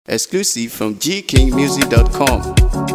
Exclusive from gkingmusic.com.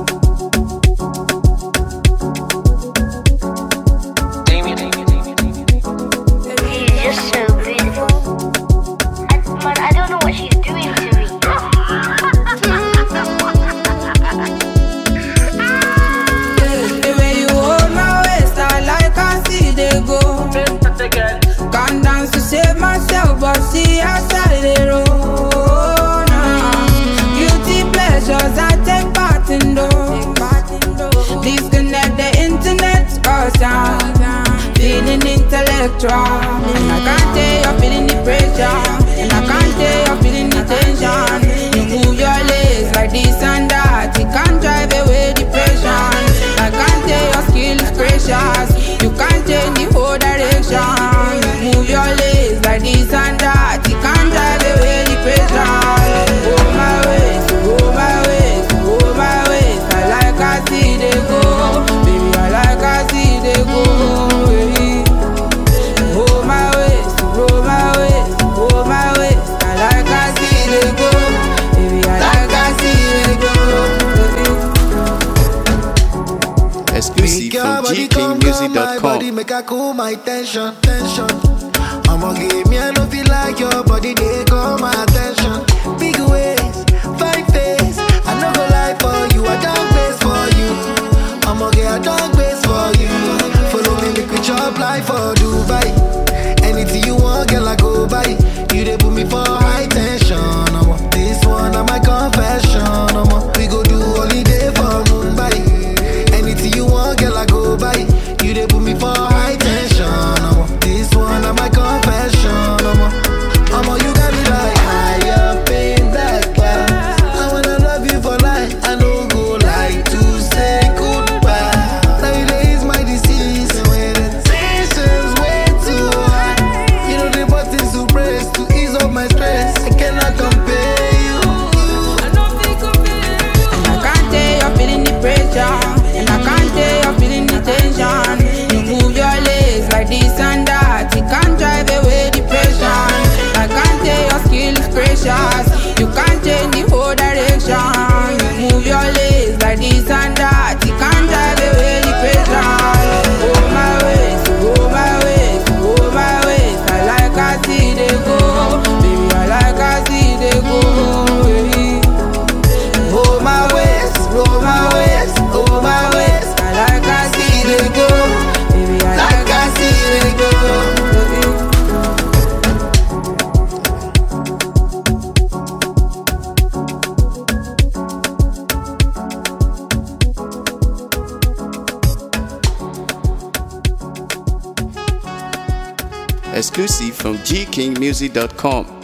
But see outside the road now. Guilty pleasures I take part in those. Disconnect the internet or sound. Feeling intellectual, and I can't tell you're feeling the pressure, and I can't tell you're feeling the tension. You move your legs like this and that, it can't drive away depression. I can't tell your skill is precious, you can't change the whole direction. You move your legs like this and that, it can't drive away depression. Go my ways, go my ways, go my ways. I like I see they go, baby. I like I see they go. Baby. Go my ways, go my ways, go my ways. I like I see they go, baby. I like I see they go. Baby. Exclusive from gkingmusic.com. Make I cool my tension. I'ma give me, I don't feel like your body, they call my attention. Big ways, fine face, I no go lie for you, I don't base for you. I'ma get a dog base for you. Follow me, make we chop life for Dubai. Anything you want, girl, I go buy. You they put me for high tension. This one, I'm my confession. We go do holiday for Mumbai. Anything you want, girl, I go buy. You they put me for high tension. This one, I'm my confession. You got me like high up in that class. I wanna love you for life. I don't go like to say goodbye. Nowadays my disease, when the tension's way too high. You know the buttons to press to ease up my stress. I cannot compare you. And I can't tell you're feeling the pressure, and I can't tell you're feeling the tension. You move your legs like this and that, it can't drive away depression. I can't tell your skill is precious, you can't change the whole direction. You move your legs like this and that, it can't drive away depression. Go my ways, go my ways, go my ways. I like I see they go, baby. I like I see they go, baby. Go my ways, go my ways, go my ways. I like I see they go, baby. I like I see they go, baby. Exclusive from gkingmusic.com.